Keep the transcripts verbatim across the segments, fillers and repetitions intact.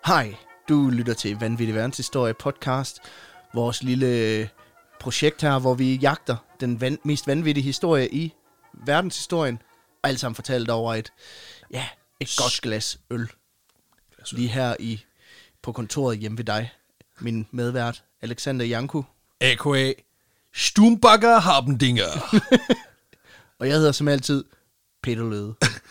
Hej, du lytter til Vanvittig Verdenshistorie podcast. Vores lille projekt her, hvor vi jagter den van- mest vanvittige historie i verdenshistorien. Alt sammen fortalt over et, ja, et godt glas øl. Lige her i på kontoret hjemme ved dig, min medvært Alexander Janku. A K A Stumbakker Harpendinger. Og jeg hedder som altid Peter Løde.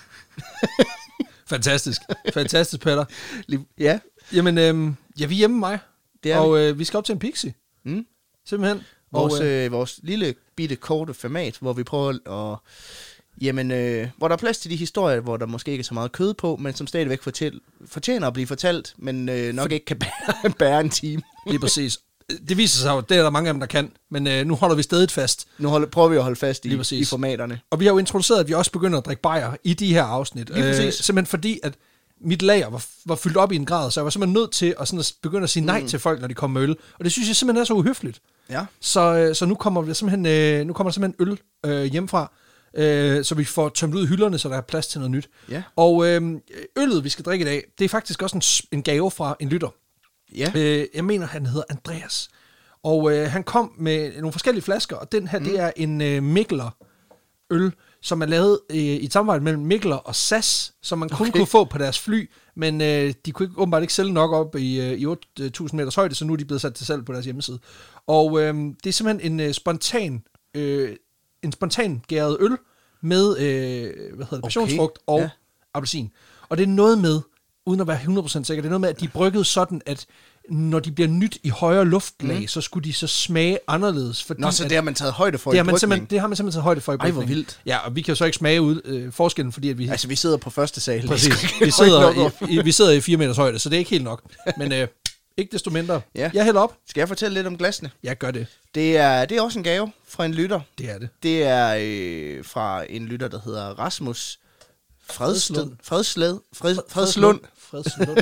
Fantastisk. Fantastisk, Peter. Ja. Jamen, øhm, ja, vi er hjemme med mig. Det er og vi. Øh, vi skal op til en Pixie. Mm. Simpelthen. Vores, og, øh, øh, vores lille bitte korte format, hvor vi prøver at... Jamen, øh, hvor der er plads til de historier, hvor der måske ikke er så meget kød på, men som stadigvæk fortæl, fortjener at blive fortalt, men øh, nok For... ikke kan bære, bære en time. Lige præcis. Det viser sig jo, det er der mange af dem, der kan, men øh, nu holder vi stadig fast. Nu holder, prøver vi at holde fast i, i formaterne. Og vi har jo introduceret, at vi også begynder at drikke bajer i de her afsnit. Lige præcis. Øh, simpelthen fordi, at mit lager var, var fyldt op i en grad, så jeg var simpelthen nødt til at, sådan at begynde at sige nej mm. til folk, når de kommer med øl. Og det synes jeg simpelthen er så uhøfligt. Ja. Så, øh, så nu kommer vi simpelthen, øh, nu kommer der simpelthen øl øh, hjemmefra, øh, så vi får tømt ud hylderne, så der er plads til noget nyt. Ja. Og øh, øllet, vi skal drikke i dag, det er faktisk også en, en gave fra en lytter. Ja. Øh, jeg mener, han hedder Andreas. Og øh, han kom med nogle forskellige flasker, og den her, mm. det er en øh, Mikkeler øl, som er lavet øh, i et samarbejde mellem Mikkeler og S A S, som man kun okay. kunne få på deres fly, men øh, de kunne ikke, åbenbart ikke sælge nok op i, øh, i otte tusind meters højde, så nu er de blevet sat til salg på deres hjemmeside. Og øh, det er simpelthen en øh, spontan, øh, en spontan gæret øl med øh, hvad hedder det, passionsfrugt okay. og ja. appelsin. Og det er noget med, uden at være hundrede procent sikker, det er noget med, at de er brygget sådan, at når de bliver nyt i højere luftlag, mm. så skulle de så smage anderledes. Fordi Nå, så det har man taget højde for det i har man brygning? Det har man simpelthen taget højde for i brygning. Ej, hvor vildt. Ja, og vi kan jo så ikke smage ud øh, forskellen, fordi at vi... Altså, vi sidder på første sal. Præcis. Vi sidder, i, i, vi sidder i fire meters højde, så det er ikke helt nok. Men øh, ikke desto mindre. Ja. Jeg hælder op. Skal jeg fortælle lidt om glasene? Ja, gør det. Det er, det er også en gave fra en lytter. Det er det. Det er øh, fra en lytter, der hedder Rasmus Fredslund. Fredslund. Fred, Fredslund. Fredslund.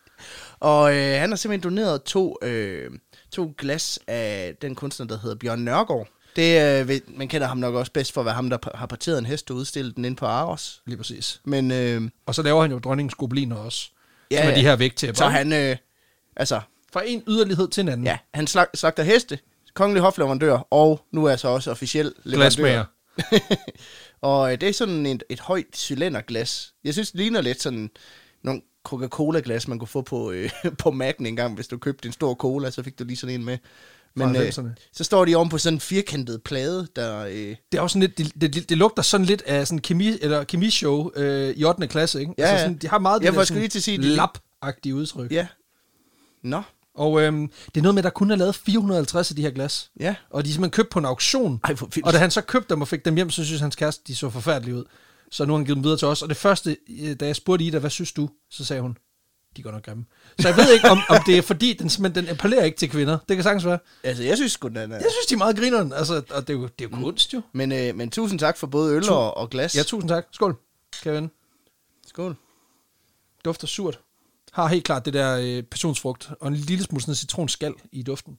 Og øh, han har simpelthen doneret to, øh, to glas af den kunstner, der hedder Bjørn Nørgaard. Det, øh, man kender ham nok også bedst for at være ham, der har parteret en hest og udstillet den inde på Aros. Lige præcis. Men, øh, og så laver han jo dronningens gobeliner også. Ja, som er de her vægtæpper. Så han, øh, altså... Fra en yderlighed til en anden. Ja, han slag, slagter heste, kongelig hofleverandør, og nu er så også officiel leverandør. Og øh, det er sådan et, et højt cylinderglas. Jeg synes, det ligner lidt sådan nogle Coca-Cola-glas, man kunne få på, øh, på Mac'en en gang, hvis du købte en stor cola, så fik du lige sådan en med. Men øh, så står de oven på sådan en firkantet plade, der... Øh... Det er også sådan lidt, det, det, det lugter sådan lidt af sådan kemi, eller kemishow øh, i ottende klasse, ikke? Ja, altså sådan, de har meget det jeg der sådan sige, lap-agtige udtryk. Ja. Nå. Og øhm, det er noget med, at der kun er lavet fire hundrede og halvtreds af de her glas. Ja. Og de er simpelthen købt på en auktion. Ej, hvor vildt. Og da han så købte dem og fik dem hjem, så synes hans kæreste, de så forfærdelige ud. Så nu har han givet dem videre til os. Og det første, da jeg spurgte Ida, hvad synes du? Så sagde hun, de går nok grimme. Så jeg ved ikke, om, om det er fordi, den, men den appellerer ikke til kvinder. Det kan sagtens være. Altså, jeg synes sgu, den er... Jeg synes, de er meget grineren. Altså, og det er jo, det er jo kunst, jo. Men, øh, men tusind tak for både øl og, og glas. Ja, tusind tak. Skål, Kevin. Skål. Dufter surt. Har helt klart det der øh, passionsfrugt og en lille smule sådan citronskal i duften.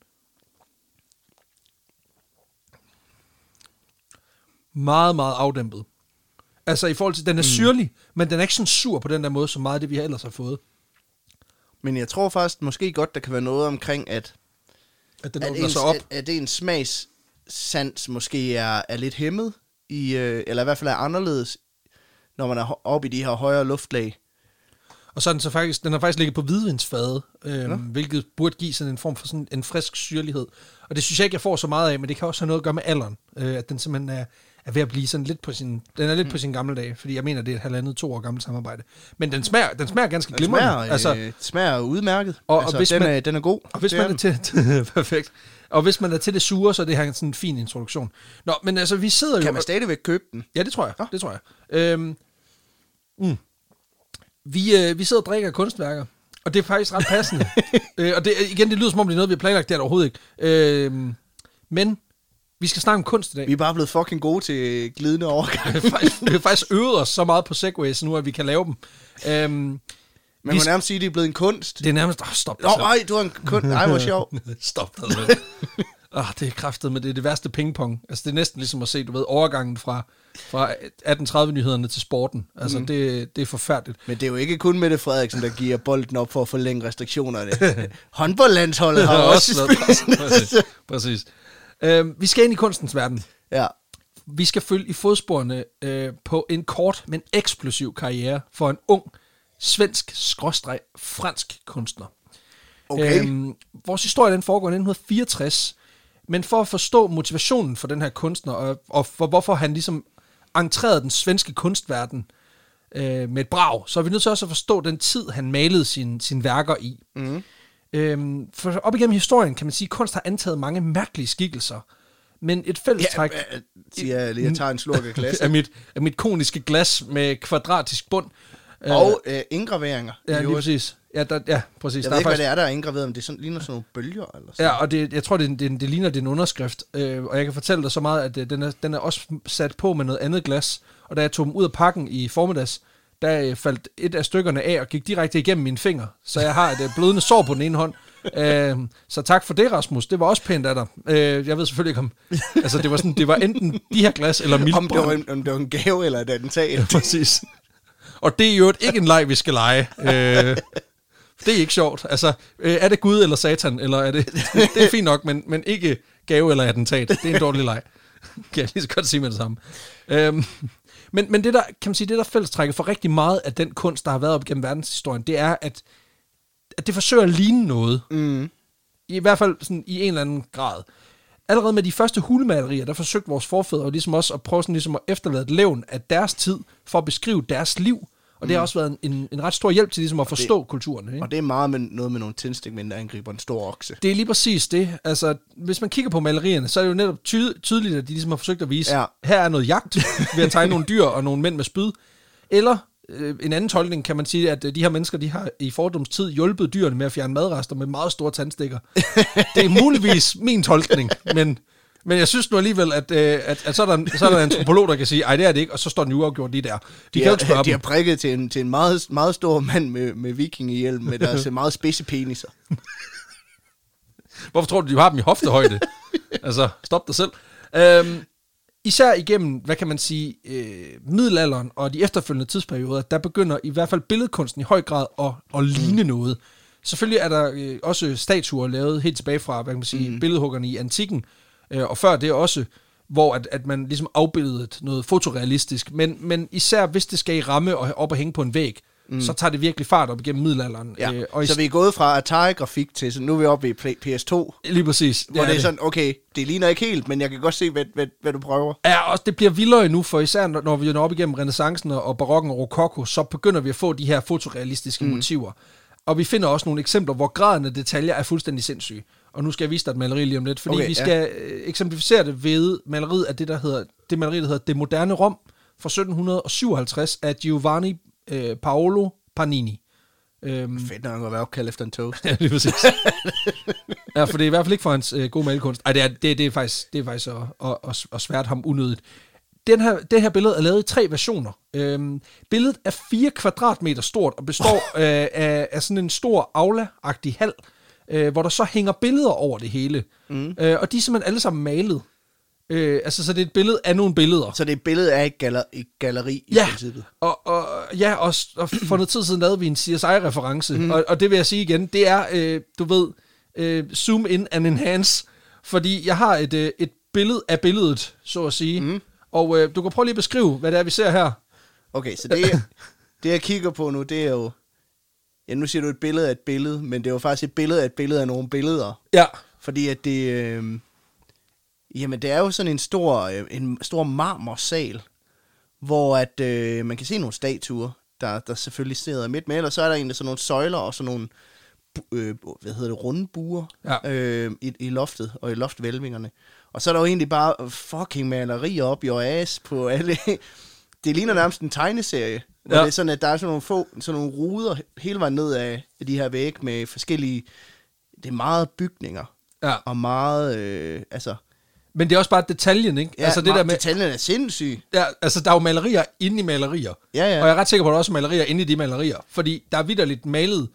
Meget, meget afdæmpet. Altså i forhold til, den er mm. syrlig, men den er ikke sådan sur på den der måde, som meget af det, vi ellers har fået. Men jeg tror faktisk måske godt, der kan være noget omkring, at, at, den at, ens, op. at, at ens smagssans måske er, er lidt hæmmet, i, øh, eller i hvert fald er anderledes, når man er oppe i de her højere luftlag. Og så er den så faktisk, den har faktisk ligget på hvidvinsfade, øh, ja. hvilket burde give sådan en form for sådan en frisk syrlighed. Og det synes jeg ikke, jeg får så meget af, men det kan også have noget at gøre med alderen. Øh, at den simpelthen er, er ved at blive sådan lidt på sin, den er lidt mm. på sin gamle dag, fordi jeg mener, det er et halvandet, to år gammelt samarbejde. Men den smager, den smager ganske den glimrende. Smager, altså, øh, smager udmærket. Og, altså, og hvis den, man, er, den er god. Og hvis man er til, perfekt. Og hvis man er til det sure, så er det her sådan en fin introduktion. Nå, men altså, vi sidder kan jo... Kan man stadigvæk købe den? Ja, det tror jeg. Ja. Det tror jeg. Øhm, mm. Vi, øh, vi sidder og drikker kunstværker, og det er faktisk ret passende. øh, og det, igen, det lyder som om, det er noget, vi har planlagt, det er det overhovedet ikke. Øh, men vi skal snakke om kunst i dag. Vi er bare blevet fucking gode til glidende overgang. vi, har faktisk, vi har faktisk øvet os så meget på segways nu, at vi kan lave dem. Øh, Man må nærmest sige, at det er blevet en kunst. Det er nærmest... Oh, stop Nå, ej, du har en kunst. Ej, hvor sjov. Stop dig. Oh, det er kraftet, men det er det værste pingpong. Altså, det er næsten ligesom at se, du ved, overgangen fra, fra atten tredive-nyhederne til sporten. Altså, mm. det, det er forfærdeligt. Men det er jo ikke kun Mette Frederiksen, der giver bolden op for at forlænge restriktionerne. Håndboldlandsholdet har også spillet. Præcis. Præcis. Uh, vi skal ind i kunstens verden. Ja. Vi skal følge i fodsporene uh, på en kort, men eksplosiv karriere for en ung, svensk-fransk kunstner. Okay. Uh, vores historie, den foregår i nitten fireogtres. Men for at forstå motivationen for den her kunstner, og, og for hvorfor han ligesom entrerede den svenske kunstverden øh, med et brag, så er vi nødt til også at forstå den tid, han malede sine sin værker i. Mm. Øhm, for op igennem historien kan man sige, at kunst har antaget mange mærkelige skikkelser. Men et fællestræk... Ja, siger jeg lige, jeg tager en slurk af glas. af, mit, af mit koniske glas med kvadratisk bund. Og øh, indgraveringer. Ja, lige præcis. Ja, der, ja, præcis. Jeg der ved ikke, faktisk... hvad det er, der er indgraveret, men det er sådan, ligner sådan nogle bølger. Eller sådan. Ja, og det, jeg tror, det, det, det ligner, det er en underskrift. Øh, og jeg kan fortælle dig så meget, at øh, den, er, den er også sat på med noget andet glas. Og da jeg tog dem ud af pakken i formiddags, der øh, faldt et af stykkerne af og gik direkte igennem mine fingre. Så jeg har et øh, blødende sår på den ene hånd. Øh, så tak for det, Rasmus. Det var også pænt af dig. Øh, jeg ved selvfølgelig ikke om... Altså, det var, sådan, det var enten de her glas eller miltbrønd. Om det var en, om det var en gave eller et attentat. Ja, præcis. Og det er jo ikke en leg, vi skal lege. Øh, det er ikke sjovt. Altså, øh, er det Gud eller Satan, eller er det... Det er fint nok, men, men ikke gave eller attentat. Det er en dårlig leg. Kan jeg lige så godt sige med det samme. Øhm, men, men det der, kan man sige, det der fællestrækker for rigtig meget af den kunst, der har været op gennem verdenshistorien, det er, at, at det forsøger at ligne noget. Mm. I hvert fald sådan, i en eller anden grad. Allerede med de første hulemalerier, der forsøgte vores forfædre ligesom også at prøve sådan ligesom at efterlade et levn af deres tid, for at beskrive deres liv. Og det har også været en, en ret stor hjælp til ligesom at forstå det, kulturen. Ikke? Og det er meget med noget med nogle tændstikmænd, der angriber en stor okse. Det er lige præcis det. Altså, hvis man kigger på malerierne, så er det jo netop ty- tydeligt, at de ligesom har forsøgt at vise, ja. Her er noget jagt ved at tegne nogle dyr og nogle mænd med spyd. Eller øh, en anden tolkning kan man sige, at de her mennesker, de har i fordoms tid hjulpet dyrene med at fjerne madrester med meget store tandstikker. Det er muligvis min tolkning, men... Men jeg synes nu alligevel, at, øh, at, at så, er der en, så er der en antropolog, der kan sige, ej, det er det ikke, og så står den uafgjort lige der. De, de kan er, jo ikke spørge de dem. har prikket til en, til en meget, meget stor mand med, med vikingehjelm, med deres meget spidse peniser. Hvorfor tror du, de har dem i hoftehøjde? Altså, stop dig selv. Øhm, især igennem, hvad kan man sige, øh, middelalderen og de efterfølgende tidsperioder, der begynder i hvert fald billedkunsten i høj grad at, at ligne mm. noget. Selvfølgelig er der øh, også statuer lavet helt tilbage fra, hvad kan man sige, mm. billedhuggerne i antikken, og før det også, hvor at, at man ligesom afbildede noget fotorealistisk, men, men især hvis det skal i ramme og op og hænge på en væg, mm. så tager det virkelig fart op igennem middelalderen. Ja. Øh, og så i, vi er gået fra Atari-grafik til, så nu er vi oppe i P S to. Lige præcis. Hvor det er det. Sådan, okay, det ligner ikke helt, men jeg kan godt se, hvad, hvad, hvad du prøver. Ja, og det bliver vildere nu, for især når, når vi når op igennem renæssancen og barokken og rokoko, så begynder vi at få de her fotorealistiske mm. motiver. Og vi finder også nogle eksempler, hvor graden af detaljer er fuldstændig sindssyge. Og nu skal jeg vise dig et maleri lige om lidt, fordi okay, vi skal ja. eksemplificere det ved maleriet af det, der hedder, det maleri, der hedder Det moderne Rom fra sytten syvoghalvtreds af Giovanni øh, Paolo Panini. Øhm, Fedt nok at være opkaldt efter en toast. Ja, lige præcis. Ja, for det er i hvert fald ikke for hans øh, gode malerkunst. Ej, det er, det, det er faktisk, det er faktisk at, at, at, at svært ham unødigt. Den her, det her billede er lavet i tre versioner. Øhm, billedet er fire kvadratmeter stort og består oh. øh, af, af sådan en stor aula-agtig hal, øh, hvor der så hænger billeder over det hele. Mm. Øh, og de er simpelthen alle sammen malet. Øh, altså, så det er et billede af nogle billeder. Så det er et billede af et, galler, et galleri i ja. princippet? Og, og, ja, og, og for noget tid siden lavede vi en C S I-reference, mm. og, og det vil jeg sige igen, det er, øh, du ved, øh, zoom in and enhance, fordi jeg har et, øh, et billede af billedet, så at sige. Mm. Og øh, du kan prøve lige at beskrive, hvad det er, vi ser her. Okay, så det, det jeg kigger på nu, det er jo... Ja, nu siger du et billede af et billede, men det er jo faktisk et billede af et billede af nogle billeder. Ja. Fordi at det... Øh, jamen, det er jo sådan en stor, øh, en stor marmorsal, hvor at øh, man kan se nogle statuer, der, der selvfølgelig sidder midt med, eller så er der egentlig sådan nogle søjler og sådan nogle... Øh, hvad hedder det, runde buer ja. øh, i, i loftet og i loftvælvingerne. Og så er der jo egentlig bare fucking malerier op i ass på alle. Det ligner nærmest en tegneserie, hvor ja. det er sådan, at der er sådan nogle få, sådan nogle ruder hele vejen ned af de her vægge med forskellige, det er meget bygninger. Ja. Og meget, øh, altså... Men det er også bare detaljen, ikke? Ja, altså det der med, detaljen er sindssyg. Ja, altså der er jo malerier inde i malerier. Ja, ja. Og jeg er ret sikker på, at der er også malerier inde i de malerier. Fordi der er vitterligt malet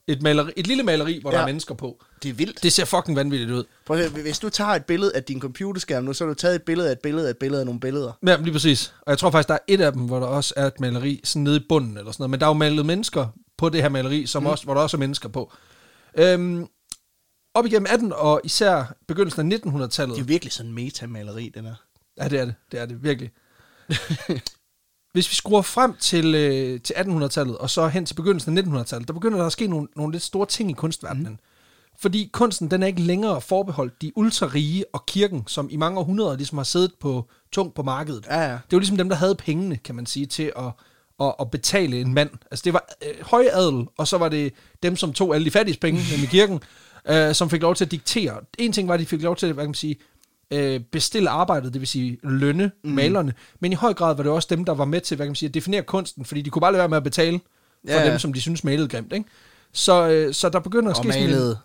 Et, maleri, et lille maleri, hvor ja. der er mennesker på. Det er vildt. Det ser fucking vanvittigt ud. Prøv at, hvis du tager et billede af din computerskærm nu, så har du taget et billede af et billede af et billede af nogle billeder. Ja, lige præcis. Og jeg tror faktisk, der er et af dem, hvor der også er et maleri sådan nede i bunden eller sådan noget. Men der er jo malet mennesker på det her maleri, som mm. også, hvor der også er mennesker på. Øhm, op igennem atten og især begyndelsen af nittenhundredetallet. Det er virkelig sådan en metamaleri, den her. Ja, det er det. Det er det, virkelig. Hvis vi skruer frem til, øh, til attenhundredetallet, og så hen til begyndelsen af nittenhundredetallet, der begynder der at ske nogle, nogle lidt store ting i kunstverdenen. Mm. Fordi kunsten, den er ikke længere forbeholdt de ultrarige og kirken, som i mange århundreder ligesom har siddet på, tungt på markedet. Ja, ja. Det var ligesom dem, der havde pengene, kan man sige, til at, at, at betale en mand. Altså det var øh, højadel, og så var det dem, som tog alle de fattiges penge, nemlig kirken, øh, som fik lov til at diktere. En ting var, at de fik lov til, hvad kan man sige, øh, bestille arbejdet, det vil sige lønne mm. malerne, men i høj grad var det også dem, der var med til, hvad kan man sige, at definere kunsten, fordi de kunne bare lade være med at betale for ja, ja. dem, som de synes malede grimt, ikke? Så, øh, så der begynder at ske sådan malede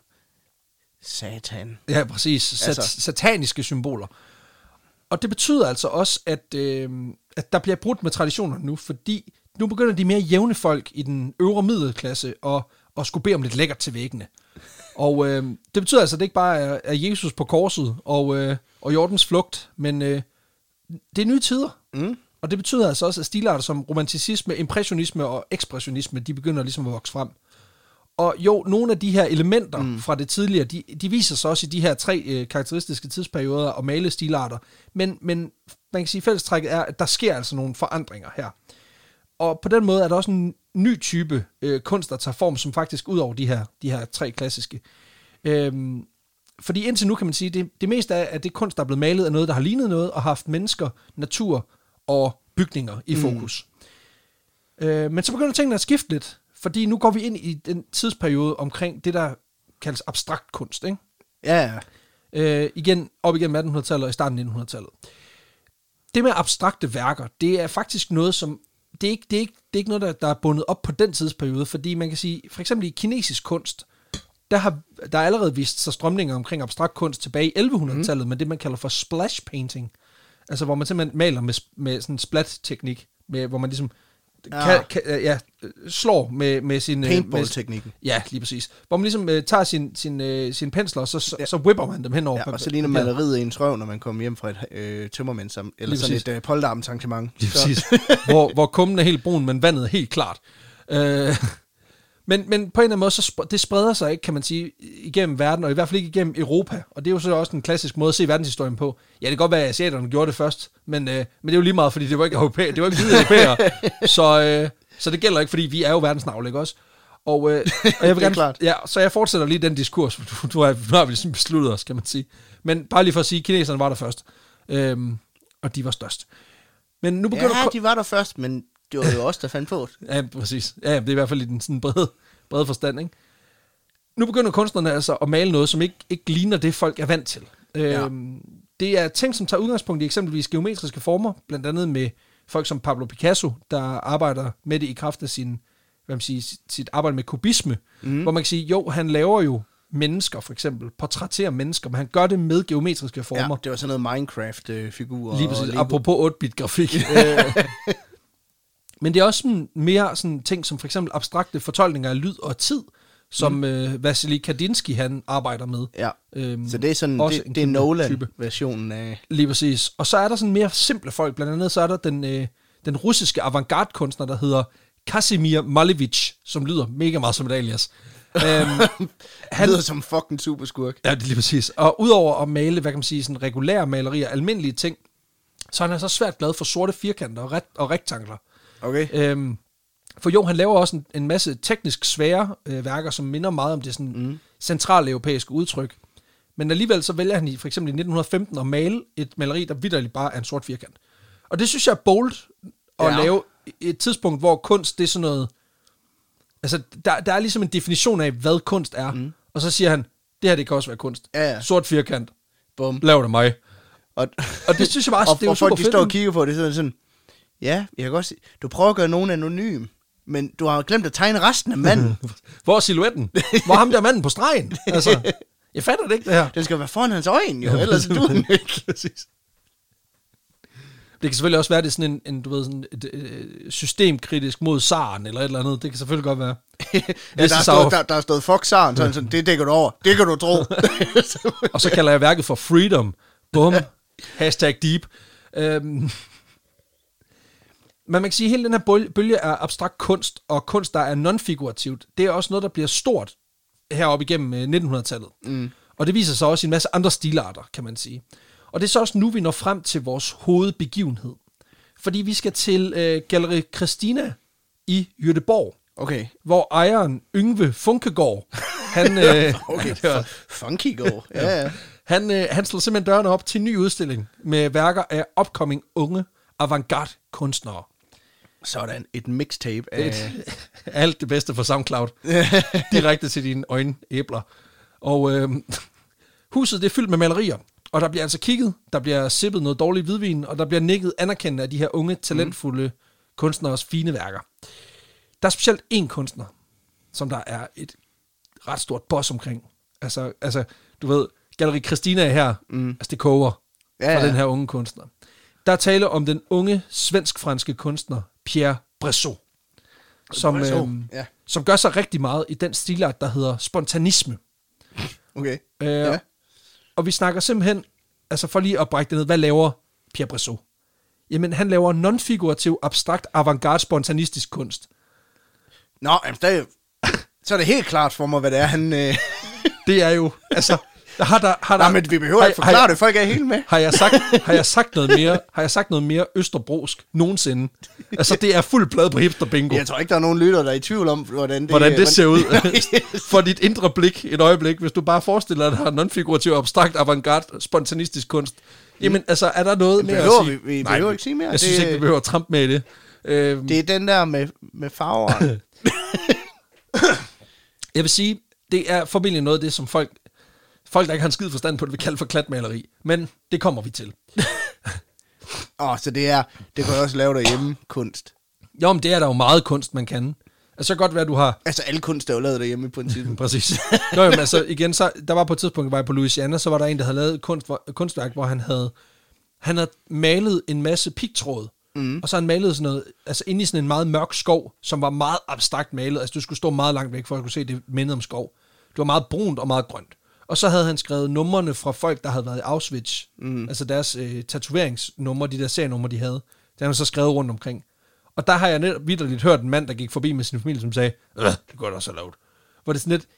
satan. Ja, præcis. Sat- altså. Sataniske symboler. Og det betyder altså også, at, øh, at der bliver brudt med traditionerne nu, fordi nu begynder de mere jævne folk i den øvre middelklasse at, at skulle bede om lidt lækkert til væggene. Og øh, det betyder altså, at det ikke bare er, er Jesus på korset og, øh, og Jordens flugt, men øh, det er nye tider. Mm. Og det betyder altså også, at stilarter som romanticisme, impressionisme og ekspressionisme, de begynder ligesom at vokse frem. Og jo, nogle af de her elementer mm. fra det tidligere, de, de viser sig også i de her tre øh, karakteristiske tidsperioder og male stilarter. Men, men man kan sige, at fællestrækket er, at der sker altså nogle forandringer her. Og på den måde er der også en ny type øh, kunst, der tager form, som faktisk ud over de her, de her tre klassiske. Øhm, fordi indtil nu kan man sige, at det, det meste af at det kunst, der er blevet malet, er noget, der har lignet noget, og har haft mennesker, natur og bygninger i fokus. Mm. Øh, men så begynder tingene at skifte lidt, fordi nu går vi ind i den tidsperiode omkring det, der kaldes abstrakt kunst, ikke? Ja, ja. Øh, igen, op igennem attenhundredetallet og i starten af nittenhundredetallet. Det med abstrakte værker, det er faktisk noget, som det er ikke, det er ikke, det er ikke noget, der, der er bundet op på den tidsperiode, fordi man kan sige, for eksempel i kinesisk kunst, der har der er allerede vist sig strømninger omkring abstrakt kunst tilbage i ellevehundredetallet, mm. med det, man kalder for splash painting. Altså, hvor man simpelthen maler med, med sådan en splat-teknik, med, hvor man ligesom ja. Kan, kan, ja, slår med, med sin... paintball-teknikken. Ja, lige præcis. Hvor man ligesom uh, tager sin, sin, uh, sin pensler, og så, så, ja. så whipper man dem henover. Ja, og så ligner maleriet i en trøv, når man kommer hjem fra et øh, tømmermænd, eller lige sådan præcis. et øh, polterarmsarrangement. Lige præcis. hvor, hvor kummen er helt brun, men vandet er helt klart. Uh, men, men på en eller anden måde, så sp- det spreder sig ikke, kan man sige, igennem verden, og i hvert fald ikke igennem Europa. Og det er jo så også en klassisk måde at se verdenshistorien på. Ja, det kan godt være, at asiaterne gjorde det først, men, øh, men det er jo lige meget, fordi det var ikke europæer, det var ikke hvide europæere. så, øh, så det gælder ikke, fordi vi er jo verdensnavle, ikke også? Og, øh, og jeg vil gerne, ja, så jeg fortsætter lige den diskurs, for nu har, nu har vi ligesom besluttet os, kan man sige. Men bare lige for at sige, kineserne var der først, øhm, og de var størst. Men nu begynder ja, de var der først, men det var jo også der fandt på det. Ja, præcis. Ja, det er i hvert fald i den sådan brede, brede forstand, ikke? Nu begynder kunstnerne altså at male noget, som ikke, ikke ligner det, folk er vant til. Ja. Øhm, det er ting, som tager udgangspunkt i eksempelvis geometriske former, blandt andet med folk som Pablo Picasso, der arbejder med det i kraft af sin, hvad man siger, sit arbejde med kubisme, mm. hvor man kan sige, jo, han laver jo mennesker, for eksempel, portrætterer mennesker, men han gør det med geometriske former. Ja, det var sådan noget Minecraft-figurer. Lige præcis, apropos otte-bit-grafik. Men det er også sådan mere sådan ting som for eksempel abstrakte fortolkninger af lyd og tid, som mm. øh, Vasily Kandinsky han arbejder med. Ja, øhm, så det er sådan, det, det er Nolan-versionen af... Lige præcis. Og så er der sådan mere simple folk, blandt andet så er der den, øh, den russiske avantgarde-kunstner, der hedder Kasimir Malevich, som lyder mega meget som et alias. øhm, han lyder som fucking superskurk. Ja, det er lige præcis. Og udover at male, hvad kan man sige, sådan regulære malerier, almindelige ting, så er han så svært glad for sorte firkanter og, ret- og rektangler. Okay. Øhm, for jo, han laver også en, en masse teknisk svære øh, værker, som minder meget om det sådan mm. centrale europæiske udtryk. Men alligevel så vælger han i, for eksempel i nitten femten at male et maleri, der vitterligt bare er en sort firkant. Og det synes jeg er bold at ja. lave et tidspunkt, hvor kunst, det er sådan noget... Altså, der, der er ligesom en definition af, hvad kunst er. Mm. Og så siger han, det her, det kan også være kunst. Ja, ja. Sort firkant. Bum. Lav det mig. Og, og det synes jeg bare, og, det er jo og super folk, fedt. de står og kigger på det, sådan sådan... Ja, jeg kan godt se. Du prøver at gøre nogen anonym, men du har glemt at tegne resten af manden. Hvor er silhuetten? Hvor er ham der manden på stregen? Altså, jeg fatter det ikke, det her. Den skal være foran hans øjne, jo, ellers er du den ikke. Det kan selvfølgelig også være, det er sådan en, en du ved, sådan et, et systemkritisk mod zaren, eller et eller andet. Det kan selvfølgelig godt være. ja, der, er stået, der, der er stået fuck zaren, sådan, sådan, det dækker du over. Det kan du tro. Og så kalder jeg værket for Freedom. Bum. Hashtag deep. Øhm. Men man kan sige, at hele den her bølge er abstrakt kunst, og kunst, der er non-figurativt. Det er også noget, der bliver stort heroppe igennem nitten hundrede-tallet. Mm. Og det viser sig også i en masse andre stilarter, kan man sige. Og det er så også nu, vi når frem til vores hovedbegivenhed. Fordi vi skal til øh, Galleri Christina i Göteborg. Okay. Hvor ejeren Yngve Funkegård, han... Øh, okay, var, Funkegård. Ja, ja. Han, øh, han slår simpelthen dørene op til en ny udstilling med værker af upcoming unge avantgarde kunstnere. Sådan et mixtape af... Et, alt det bedste for SoundCloud. Direkte til dine øjenæbler. Og øh, huset det er fyldt med malerier. Og der bliver altså kigget, der bliver sippet noget dårlig hvidvin, og der bliver nikket anerkendt af de her unge, talentfulde mm. kunstneres fine værker. Der er specielt én kunstner, som der er et ret stort boss omkring. Altså, altså du ved, Galleri Christina er her, mm. altså det koger ja, fra ja. den her unge kunstner. Der er tale om den unge, svensk-franske kunstner, Pierre Bresson, som, øhm, ja. som gør sig rigtig meget i den stilart, der hedder spontanisme. Okay, øh, ja. Og vi snakker simpelthen, altså for lige at brække det ned, hvad laver Pierre Bresson? Jamen, han laver non-figurativ, abstrakt, avantgarde, spontanistisk kunst. Nå, jamen, der, så er det helt klart for mig, hvad det er, han... Øh... det er jo, altså... Har der, har der, Nej, men vi behøver ikke forklare det, folk er helt med. Har jeg sagt, har jeg sagt noget mere, har jeg sagt noget mere østerbrosk nogensinde? Altså, det er fuld plade på hipster bingo. Jeg tror ikke, der er nogen lytter, der er i tvivl om, hvordan det, hvordan det ser ud. For dit indre blik, et øjeblik, hvis du bare forestiller dig, at der er non-figurativ, abstrakt, avantgarde, spontanistisk kunst. Jamen, altså, er der noget mere at sige? Vi, vi behøver Nej, ikke sige mere. Jeg det, synes ikke, vi behøver at trampe med i det. Øhm. Det er den der med, med farver. Jeg vil sige, det er formentlig noget af det, som folk... Folk, der ikke har en skid forstand på det, vi kalder for klatmaleri. Men det kommer vi til. Åh, oh, så det er, det kan også lave derhjemme kunst. Jo, men det er der jo meget kunst, man kan. Altså, så godt være, at du har... Altså, alle kunst er jo lavet derhjemme i princippet. Præcis. Nå, jamen, altså, igen, så, der var på et tidspunkt, var jeg på Louisiana, så var der en, der havde lavet et kunst, kunstværk, hvor han havde, han havde malet en masse pigtråd. Mm. Og så han malet sådan noget, altså inde i sådan en meget mørk skov, som var meget abstrakt malet. Altså, du skulle stå meget langt væk, for at kunne se, det mindede om skov. Det var meget brunt og meget grønt. Og så havde han skrevet numrene fra folk, der havde været i Auschwitz. Mm. Altså deres øh, tatoveringsnumre, de der serienumre, de havde. Det har han så skrevet rundt omkring. Og der har jeg netop vitterligt hørt en mand, der gik forbi med sin familie, som sagde, øh, det kunne jeg også have lavet. Hvor det sådan lidt...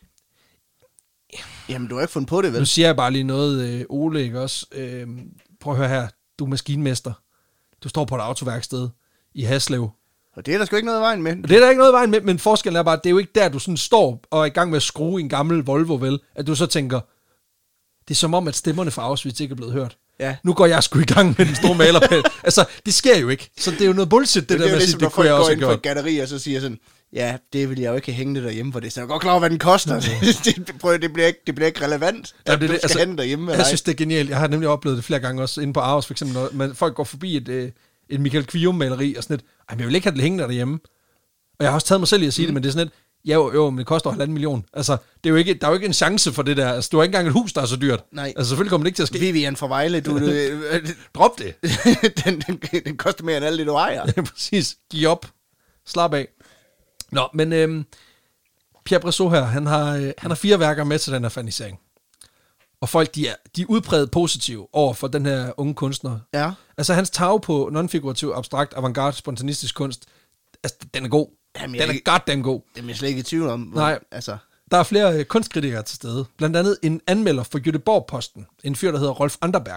Jamen, du har ikke fundet på det, vel? Nu siger jeg bare lige noget, øh, Ole, ikke også? Øh, prøv at høre her, du er maskinmester. Du står på et autoværksted i Haslev. Og det er der sgu ikke noget i vejen med. Det er der ikke noget i vejen med, men forskellen er bare, at det er jo ikke der, du sådan står og er i gang med at skrue en gammel Volvo, vel? At du så tænker, det er som om, at stemmerne fra Auschwitz ikke er blevet hørt. Ja. Nu går jeg sgu i gang med den store malerpæl. Altså, det sker jo ikke. Så det er jo noget bullshit, det, det der med at sige, det kunne jeg også have gjort. Det er jo ligesom, når folk går ind på et galleri, og så siger sådan, ja, det vil jeg jo ikke have hængende derhjemme for det. Så jeg er godt klar over, hvad den koster. det, prøv, det, bliver ikke, det bliver ikke relevant, ja, at det, du skal altså, hente derhjemme. Jeg synes, det er genialt. Jeg har nemlig oplevet det flere gange også inde på Aarhus, for eksempel, når man, folk går forbi et, øh, et Michael Kvium-maleri, og sådan et, ej, men jeg vil ikke have det hængende derhjemme. Og jeg har også taget mig selv i at sige mm. det, men det er sådan et, ja, jo, jo, men det koster halvanden million. Altså, det er jo ikke, der er jo ikke en chance for det der. Altså, du har ikke engang et hus, der er så dyrt. Nej. Altså, selvfølgelig kommer det ikke til at ske. Vivian fra Vejle, du... du drop det. den, den, den koster mere end alt det, du ejer. Ja, præcis. Giv op. Slap af. Nå, men øhm, Pierre Bresson her, han har, øh, han har fire værker med til den her fanisering. Og folk, de er, de er udpræget positive over for den her unge kunstner. Ja. Altså, hans tag på non-figurativ, abstrakt, avantgarde, spontanistisk kunst, altså, den er god. Jamen, den er ikke, goddamn god. Jamen, jeg er slet ikke i tvivl om. Hvor, Nej, altså. Der er flere øh, kunstkritikere til stede. Blandt andet en anmelder for Göteborg-Posten. En fyr, der hedder Rolf Anderberg.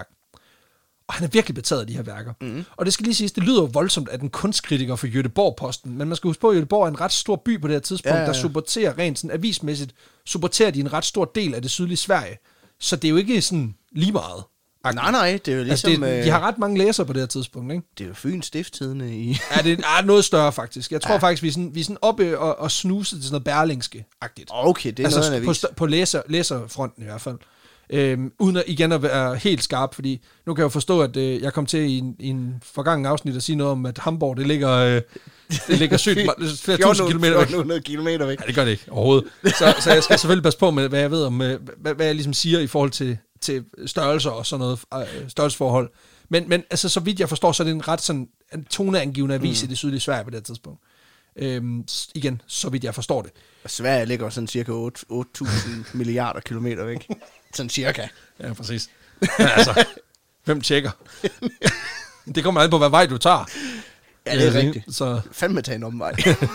Og han er virkelig betaget af de her værker. Mm. Og det skal lige siges, det lyder jo voldsomt, at en kunstkritiker for Göteborg-Posten, men man skal huske på, at Göteborg er en ret stor by på det her tidspunkt, ja, ja, ja. der supporterer rent sådan avismæssigt, supporterer de en ret stor del af det sydlige Sverige. Så det er jo ikke sådan lige meget. Nej, nej, det er jo ligesom... Altså det, de har ret mange læsere på det her tidspunkt, ikke? Det er jo Fyns Stiftstidende i... ja, det er noget større, faktisk. Jeg tror ja. faktisk, vi er sådan, vi er sådan oppe og, og snuse til sådan noget Berlingske-agtigt. Okay, det er altså, noget på, på læser, læserfronten i hvert fald. Øhm, uden at igen at være helt skarp, fordi nu kan jeg jo forstå, at øh, jeg kom til i en, i en forgangen afsnit at sige noget om, at Hamburg, det ligger, øh, det ligger sygt, flere tusind kilometer væk. fjorten hundrede kilometer væk. Ja, det gør det ikke overhovedet. Så, så jeg skal selvfølgelig passe på med, hvad jeg ved om, hvad, hvad jeg ligesom siger i forhold til til størrelser og sådan noget, øh, størrelsesforhold. Men, men altså, så vidt jeg forstår, så er det en ret sådan en toneangivende avis mm. i det sydlige Sverige på det tidspunkt. Øhm, igen, så vidt jeg forstår det. Og Sverige ligger sådan cirka otte tusind milliarder kilometer væk. Sådan cirka. Ja, præcis. Men altså, hvem tjekker? Det kommer an på, hvad vej du tager. Ja, det er rigtigt. Så fandme tage en omvej.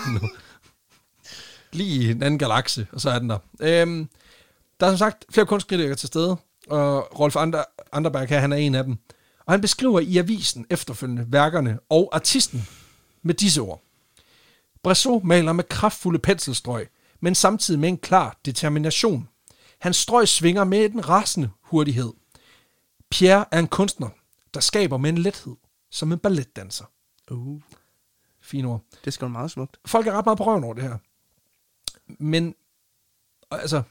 Lige i en anden galakse, og så er den der. Øhm, der er som sagt flere kunstkritikere til stede, og Rolf Ander, Anderberg her, han er en af dem. Og han beskriver i avisen efterfølgende værkerne og artisten med disse ord. Bressot maler med kraftfulde penselstrøg, men samtidig med en klar determination. Hans strøg svinger med en rasende hurtighed. Pierre er en kunstner, der skaber med en lethed, som en balletdanser. Uh. Fine ord. Det skal meget smukt. Folk er ret meget på røven over det her. Men, altså,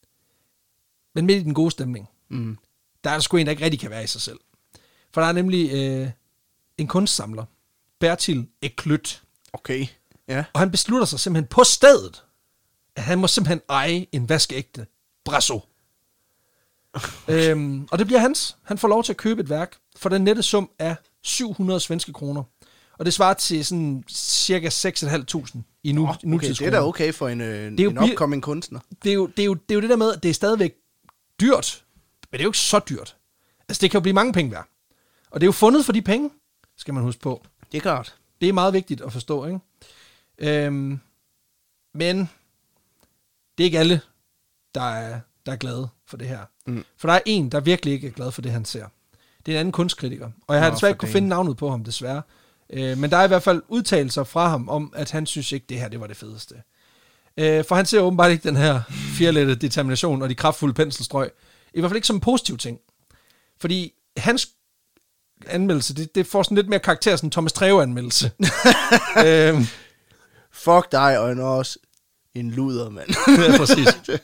men midt i den gode stemning, mm. der er der sgu en, der ikke rigtig kan være i sig selv. For der er nemlig øh, en kunstsamler, Bertil Eklöt. Okay, ja. Og han beslutter sig simpelthen på stedet, at han må simpelthen eje en vaskeægte Bressot. Okay. Øhm, og det bliver hans. Han får lov til at købe et værk for den nette sum af syv hundrede svenske kroner. Og det svarer til sådan cirka seks tusind fem hundrede i nu, oh, okay, nutidskroner. Det er da okay for en, øh, det er en upcoming kunstner. Det er, jo, det, er jo, det er jo det der med, at det er stadigvæk dyrt, men det er jo ikke så dyrt. Altså, det kan jo blive mange penge værd. Og det er jo fundet for de penge, skal man huske på. Det er klart. Det er meget vigtigt at forstå, ikke? Øhm, men det er ikke alle, der er, der er glade for det her. Mm. For der er en, der virkelig ikke er glad for det, han ser. Det er en anden kunstkritiker. Og jeg har Nå, desværre ikke kunne finde navnet på ham, desværre. Øh, men der er i hvert fald udtalelser fra ham om, at han synes ikke, det her det var det fedeste. Øh, for han ser åbenbart ikke den her firlette determination og de kraftfulde penselstrøg. I hvert fald ikke som en positiv ting. Fordi hans anmeldelse, det, det får sådan lidt mere karakter som Thomas Treve-anmeldelse. øhm. Fuck dig, og en også en luder, mand. Ja, præcis.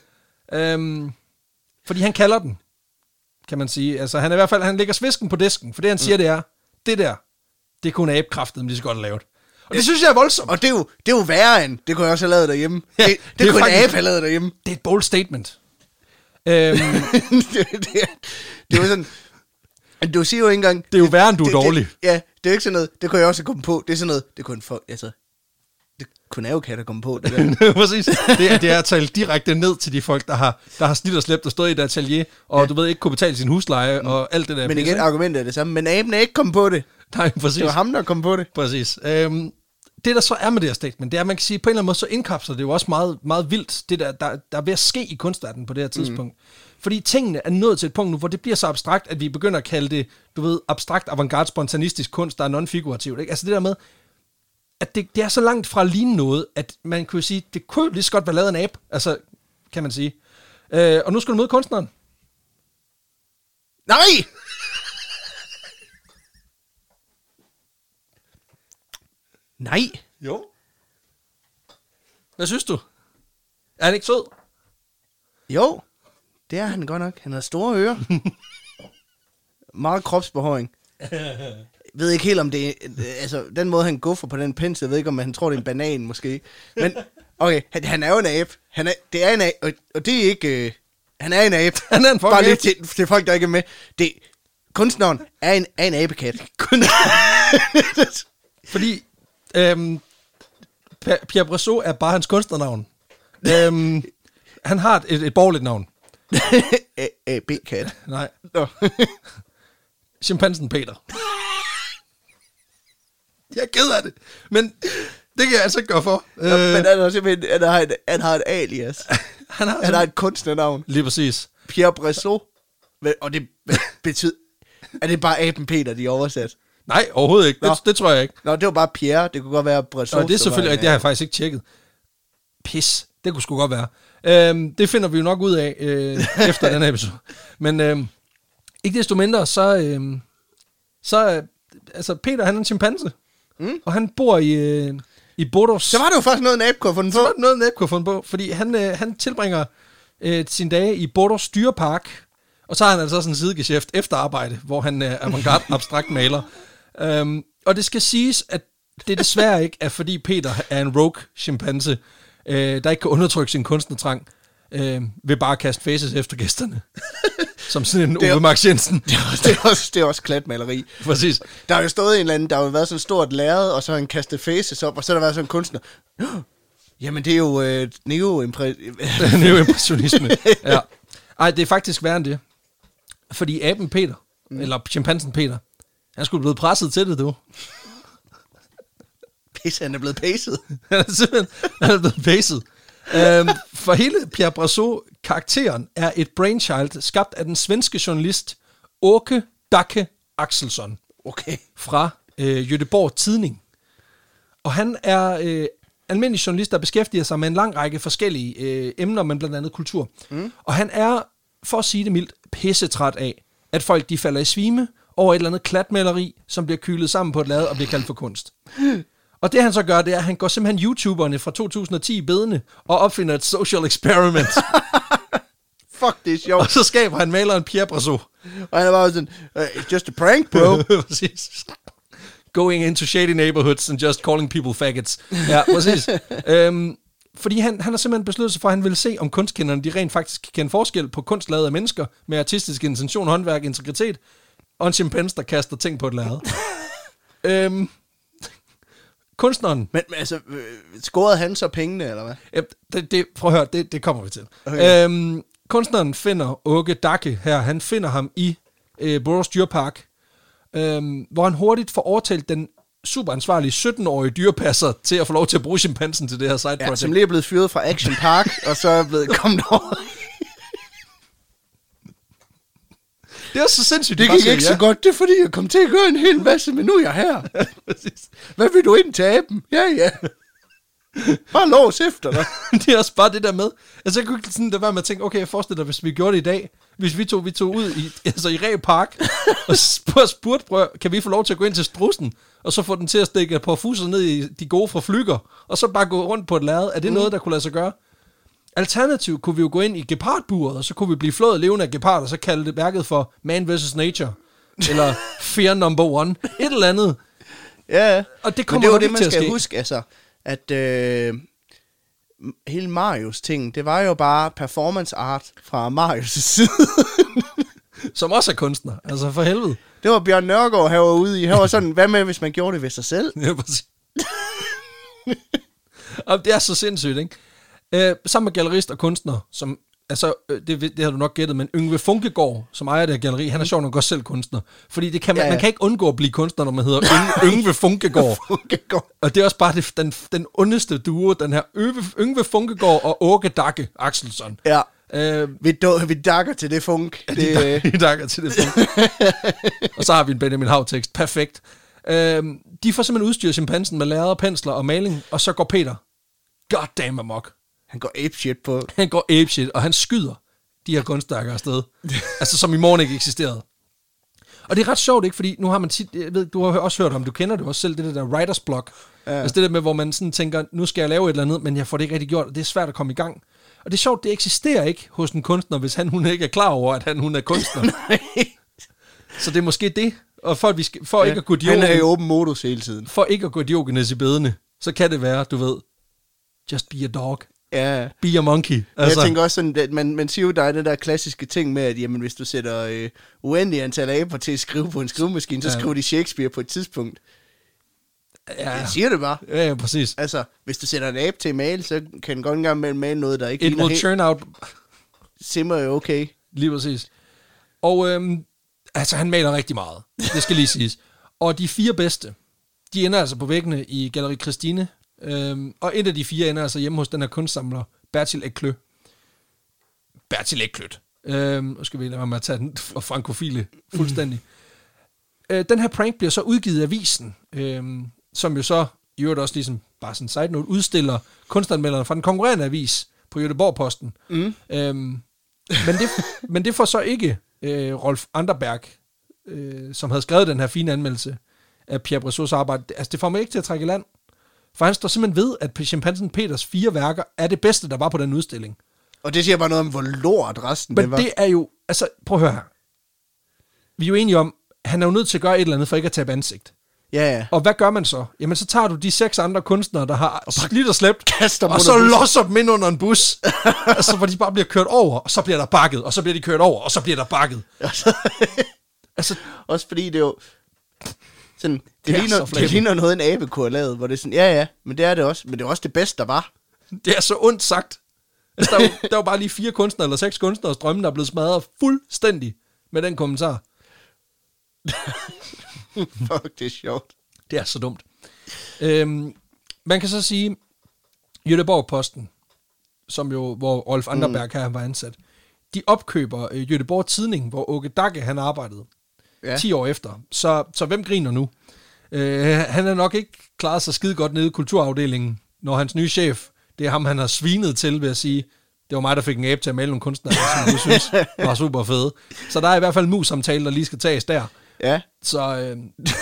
øhm, fordi han kalder den, kan man sige. Altså, han er i hvert fald, han lægger svisken på disken, for det han siger, mm. det er, det der, det kunne abekraftet, men det er så godt lavet. Og det ja. synes jeg er voldsomt. Og det er jo, det er jo værre end, det kunne jeg også have lavet derhjemme. Ja, det, det, det kunne faktisk, en abe have lavet derhjemme. Det er et bold statement. øhm. det, det, det var sådan... Du siger jo ikke engang... Det er jo værre, end du er dårlig. Det, ja, det er ikke sådan noget, det kunne jeg også komme på. Det er sådan noget, det kunne en folk... Altså, det kunne jo katte komme på, det der. Præcis. Det er, det er at tale direkte ned til de folk, der har, der har slidt og slæbt og stået i et atelier, og ja. du ved ikke kunne betale sin husleje mm. og alt det der. Men igen, argumentet er det samme. Men aben er ikke kommet på det. Nej, præcis. Det var ham, der kom på det. Præcis. Øhm, det, der så er med det her statement, det er, at man kan sige, på en eller anden måde, så indkapsler det jo også meget, meget vildt, det der, der, der er ved at ske i kunstverdenen på det her tidspunkt. Mm. Fordi tingene er nået til et punkt nu, hvor det bliver så abstrakt, at vi begynder at kalde det, du ved, abstrakt, avantgarde, spontanistisk kunst, der er non-figurativt. Ikke? Altså det der med, at det, det er så langt fra at ligne noget, at man kunne sige, det kunne lige så godt være lavet en abe, altså, kan man sige. Øh, og nu skal du møde kunstneren. Nej! Nej. Jo. Hvad synes du? Er han ikke sød? Jo, det er han godt nok. Han har store ører. Meget kropsbehåring. Jeg ved ikke helt om det er, altså den måde han guffer på den pensel, jeg ved ikke om han tror det er en banan måske. Men okay, han, han er jo en abe. Han er, det er en abe, og, og det er ikke, øh, han er en abe. Han er en Bare lige til, til folk, der ikke er med. Det, kunstneren er en, er en abekat. Fordi øhm, Pierre Bressot er bare hans kunstnernavn. øhm, han har et, et borgerligt navn. A-B-kat. Nej. Chimpansen Peter. Jeg er ked af det, men det kan jeg altså ikke gøre for. Nå, øh, men han har simpelthen, han har, et, han har et alias. han har, han har et kunstnernavn. Lige præcis. Pierre Bressot. Og det betyder, er det bare aben Peter, de er oversat? Nej, overhovedet ikke. Det, det tror jeg ikke. Nå, det var bare Pierre. Det kunne godt være Bressot. Nå, det er selvfølgelig ikke. Det har jeg faktisk ikke tjekket. Pis. Det kunne sgu godt være. Øhm, det finder vi jo nok ud af øh, efter den her episode. Men øhm, ikke desto mindre, så... Øhm, så altså, Peter, han er en chimpanse. Mm. Og han bor i, øh, i Bodos. Så var det jo faktisk noget, en abe kunne have fundet på. Så var det noget, en abe kunne have fundet på. Fordi han, øh, han tilbringer øh, sine dage i Bodos dyrepark. Og så har han altså sådan en sidegeschæft efter arbejde, hvor han er avantgarde abstrakt maler. Um, og det skal siges, at det desværre ikke er, fordi Peter er en rogue chimpanse, øh, der ikke kan undertrykke sin kunstnertrang øh, ved bare at kaste faces efter gæsterne. Som sådan en Ove Max Jensen. Det er, det, er også, det er også klatmaleri. Præcis. Der har jo stået en eller anden, der har jo været sådan et stort lærred, og så har han kastet faces op, og så har der været sådan en kunstner. Jamen, det er jo øh, neo-impre- neo-impressionisme. Ja. Ej, det er faktisk værre end det. Fordi aben Peter, mm. eller chimpansen Peter, han skulle blive presset til det, du. Pisse, han er blevet pacet. Han er simpelthen han er blevet pacet. øhm, for hele Pierre Brasseur-karakteren er et brainchild skabt af den svenske journalist Åke Dacke Axelsson. Okay. Fra øh, Göteborg Tidning. Og han er øh, almindelig journalist, der beskæftiger sig med en lang række forskellige øh, emner, men blandt andet kultur. Mm. Og han er, for at sige det mildt, pissetræt af, at folk de falder i svime over et eller andet klatmaleri, som bliver kylet sammen på et lade og bliver kaldt for kunst. Og det han så gør, det er, at han går simpelthen YouTuberne fra to tusind og ti i bedene og opfinder et social experiment. Fuck, det er sjovt. Og så skaber han maleren Pierre Brasseur. Og han er bare sådan, uh, it's just a prank, bro. Præcis. Going into shady neighborhoods and just calling people faggots. Ja, præcis. øhm, fordi han, han har simpelthen besluttet sig for, at han vil se, om kunstkenderne de rent faktisk kan kende forskel på kunst lavet af mennesker med artistisk intention, håndværk, integritet, og en chimpanse, der kaster ting på et lærred. øhm, kunstneren... Men, men altså, øh, scorede han så pengene, eller hvad? Ja, det, det, prøv at høre, det, det kommer vi til. Okay. Øhm, kunstneren finder Åke Dacke her, han finder ham i øh, Borås Dyrpark, øhm, hvor han hurtigt får overtalt den superansvarlige sytten-årige dyrepasser til at få lov til at bruge chimpansen til det her side project. Ja, som lige er blevet fyret fra Action Park, og så er blevet kommet over. Det er så sindssygt. Det gik ikke ja. så godt, det er fordi, jeg kom til at gøre en hel masse, men nu er jeg her. Hvad vil du ind til aben? Ja, ja. Bare lås efter dig. Det er også bare det der med. Altså, jeg kunne ikke sådan der være med at tænke, okay, jeg forestiller dig, hvis vi gjorde det i dag, hvis vi tog, vi tog ud i, altså i Ræ Park, og spurgte, prøv, kan vi få lov til at gå ind til strussen, og så få den til at stikke på fuser ned i de gode fra Flygger, og så bare gå rundt på et lærred. Er det mm. noget, der kunne lade sig gøre? Alternativt kunne vi jo gå ind i gepardburet, og så kunne vi blive flået levende af gepard, og så kalde det værket for Man versus. Nature, eller Fear Number One, et eller andet. Ja, og det kommer men det var det, man til at skal ske. huske, altså, at øh, hele Marius ting, det var jo bare performance art fra Marius' side. Som også er kunstner, altså for helvede. Det var Bjørn Nørgaard, her var ude i, her var sådan, hvad med, hvis man gjorde det ved sig selv? Ja, præcis. Og det er så sindssygt, ikke? Øh, sammen med gallerist og kunstner, som, altså, det, det har du nok gættet, men Yngve Funkegaard, som ejer det her galleri, han er sjov nok også selv kunstner. Fordi det kan man, ja, ja. man kan ikke undgå at blive kunstner, når man hedder Yngve, Yngve Funkegaard. Funkegaard. Og det er også bare det, den, den ondeste duo, den her Yngve, Yngve Funkegaard og Åke Dacke Axelsson. Ja, øh, vi, do, vi dakker til det funk. Ja, det, vi dakker til det funk. Og så har vi en Benjamin Hav-tekst. Perfekt. Øh, de får simpelthen udstyret chimpansen med lærred, pensler og maling, og så går Peter goddamn amok. Han går apeshit på. Han går apeshit, og han skyder de her kunstværker afsted. Altså, som i morgen ikke eksisterede. Og det er ret sjovt, ikke? Fordi nu har man tit, jeg ved, du har også hørt om, du kender det også selv, det der writer's block. Ja. Altså det der med, hvor man sådan tænker, nu skal jeg lave et eller andet, men jeg får det ikke rigtig gjort, og det er svært at komme i gang. Og det er sjovt, det eksisterer ikke hos en kunstner, hvis han hun ikke er klar over, at han hun er kunstner. Så det er måske det, og for, at vi skal, for ja, ikke at gå diogen, han er i åben modus hele tiden. For ikke at gå diogenes i bedene, så kan det være, du ved, just be a dog. Ja. Be a monkey. Altså. Jeg tænker også sådan, at man, man siger jo, der er den der klassiske ting med, at jamen, hvis du sætter øh, uendelig antal aber til at skrive på en skrivemaskine, så ja. skriver de Shakespeare på et tidspunkt. Ja. Jeg siger det bare. Ja, ja, præcis. Altså, hvis du sætter en abe til at male, så kan den godt engang male, male noget, der ikke It will turn out... Simmer jo okay. Lige præcis. Og øhm, altså, han maler rigtig meget. Det skal lige siges. Og de fire bedste, de ender altså på væggene i Galleri Christine. Øhm, og et af de fire ender altså hjemme hos den her kunstsamler, Bertil Eklø. Bertil Ekløt. Øhm, nu skal vi lade være med at tage den frankofile fuldstændig. øh, den her prank bliver så udgivet i avisen, øhm, som jo så, i øvrigt også ligesom, bare sådan en side note, udstiller kunstanmelderne fra den konkurrerende avis på Göteborg-Posten. Mm. Øhm, men, det, men det får så ikke øh, Rolf Anderberg, øh, som havde skrevet den her fine anmeldelse af Pierre Brasseurs arbejde. Altså, det får mig ikke til at trække i land. For han står simpelthen ved, at chimpansen Peters fire værker er det bedste, der var på den udstilling. Og det siger bare noget om, hvor lort resten Men det var. det er jo, altså prøv at høre her. Vi er jo enige om, han er jo nødt til at gøre et eller andet, for ikke at tabe ansigt. Ja, ja. Og hvad gør man så? Jamen, så tager du de seks andre kunstnere, der har slidt og slæbt, kaster og så losser dem ind under en bus. Altså, hvor de bare bliver kørt over, og så bliver der bakket, og så bliver de kørt over, og så bliver der bakket. Altså, også fordi det jo... Sådan, det, det, ligner, det ligner noget, en abe kunne have lavet, hvor det er sådan, ja, ja, men det er det også. Men det er også det bedste, der var. Det er så ondt sagt. Altså, der, var, der var bare lige fire kunstnere, eller seks kunstnere, drømme, der er blevet smadret fuldstændig med den kommentar. Fuck, det er sjovt. Det er så dumt. Øhm, man kan så sige, Göteborg-Posten, som jo, hvor Rolf Anderberg mm. her var ansat, de opkøber øh, Göteborg Tidning, hvor Åke Dacke, han arbejdede ja. ti år efter. Så, så hvem griner nu? Øh, han er nok ikke klaret sig skide godt nede i kulturafdelingen, når hans nye chef, det er ham, han har svinet til, ved at sige, det var mig, der fik en abe til at male nogle kunstnere, som du synes var super fede. Så der er i hvert fald en mus-samtale, der lige skal tages der. Ja. Så, øh,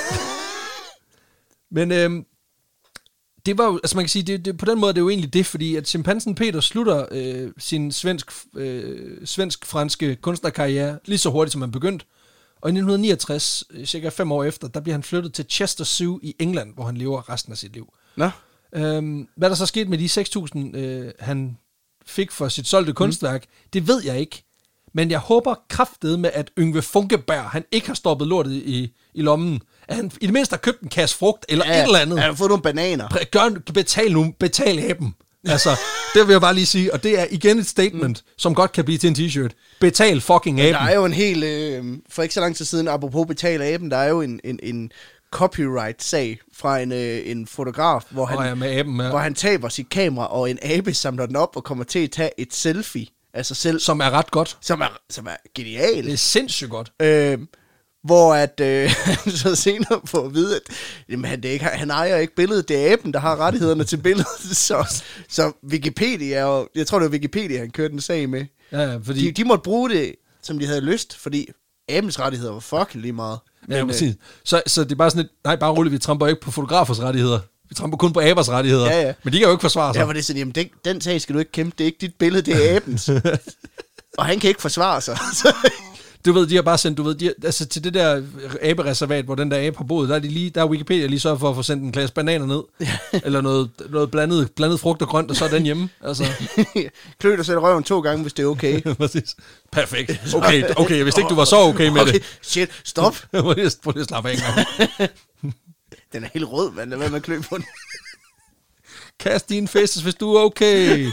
men øh, det var jo, altså man kan sige, det, det, på den måde det er jo egentlig det, fordi at Chimpansen Peter slutter øh, sin svensk, øh, svensk-franske kunstnerkarriere lige så hurtigt, som han begyndte. Og i nitten niogtres, cirka fem år efter, der bliver han flyttet til Chester Zoo i England, hvor han lever resten af sit liv. Nå. Øhm, hvad der så skete med de seks tusind, øh, han fik for sit solgte kunstværk, mm. det ved jeg ikke. Men jeg håber kraftedeme med, at Yngve Funkeberg, han ikke har stoppet lortet i, i lommen. At han i det mindste har købt en kasse frugt, eller ja, et eller andet. Han har fået nogle bananer. Gør, betal nu, betal aben. Altså, det vil jeg bare lige sige. Og det er igen et statement, mm. som godt kan blive til en t-shirt. Betal fucking aben. Der er jo en hel, øh, for ikke så lang tid siden, apropos betal aben, der er jo en, en, en copyright-sag fra en, øh, en fotograf, hvor han, oh, ja, med aben, ja. hvor han taber sit kamera, og en abe samler den op og kommer til at tage et selfie. Altså selv, som er ret godt. Som er, som er genialt. Det er sindssygt godt. Øh, hvor at øh, så senere får at vide, at jamen, han, det ikke, han ejer ikke billedet, det er aben, der har rettighederne til billedet. Så, så Wikipedia, og jeg tror det var Wikipedia, han kørte en sag med. Ja, fordi... de, de måtte bruge det, som de havde lyst, fordi abens rettigheder var fucking lige meget. Ja, men, præcis. Så, så det er bare sådan et, nej, bare roligt, vi tramper ikke på fotografers rettigheder. Vi tramper kun på abers rettigheder. Ja, ja. Men de kan jo ikke forsvare sig. Ja, hvor det er sådan, jamen den, den sag skal du ikke kæmpe, det er ikke dit billede, det er abens. Og han kan ikke forsvare sig. Du ved, de har bare sendt, du ved, de, altså til det der abereservat, hvor den der abe har boet, der er, de lige, der er Wikipedia lige så for at få sendt en klasse bananer ned. Eller noget, noget blandet, blandet frugt og grønt, og så er den hjemme. Altså. Klø dig selv røven to gange, hvis det er okay. Præcis. Perfekt. Okay, okay, jeg vidste ikke, du var så okay med okay. det. Shit, stop. Prøv lige at slappe af en gang. Den er helt rød, mand. Lad være med at klø på den. Kast dine faces, hvis du er okay.